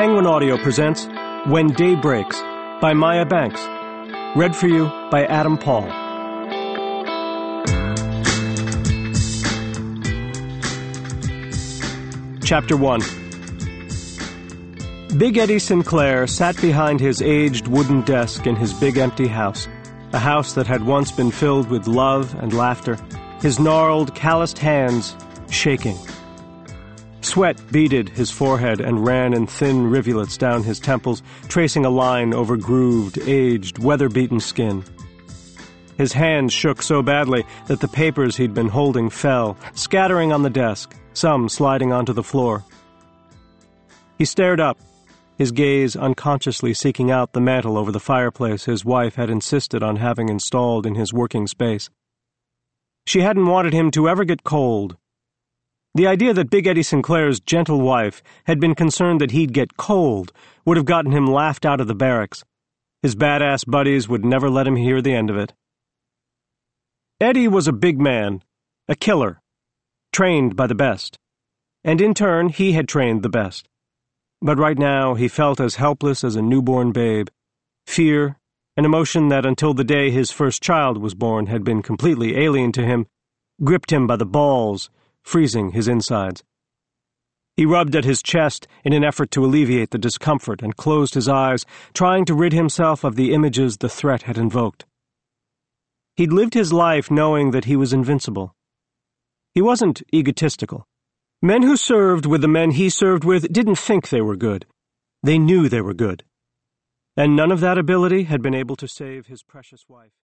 Penguin Audio presents When Day Breaks by Maya Banks. Read for you by Adam Paul. Chapter 1. Big Eddie Sinclair sat behind his aged wooden desk in his big empty house, a house that had once been filled with love and laughter, his gnarled, calloused hands shaking. Sweat beaded his forehead and ran in thin rivulets down his temples, tracing a line over grooved, aged, weather-beaten skin. His hands shook so badly that the papers he'd been holding fell, scattering on the desk, some sliding onto the floor. He stared up, his gaze unconsciously seeking out the mantel over the fireplace his wife had insisted on having installed in his working space. She hadn't wanted him to ever get cold. The idea that Big Eddie Sinclair's gentle wife had been concerned that he'd get cold would have gotten him laughed out of the barracks. His badass buddies would never let him hear the end of it. Eddie was a big man, a killer, trained by the best, and in turn he had trained the best. But right now he felt as helpless as a newborn babe. Fear, an emotion that until the day his first child was born had been completely alien to him, gripped him by the balls, freezing his insides. He rubbed at his chest in an effort to alleviate the discomfort and closed his eyes, trying to rid himself of the images the threat had invoked. He'd lived his life knowing that he was invincible. He wasn't egotistical. Men who served with the men he served with didn't think they were good. They knew they were good. And none of that ability had been able to save his precious wife.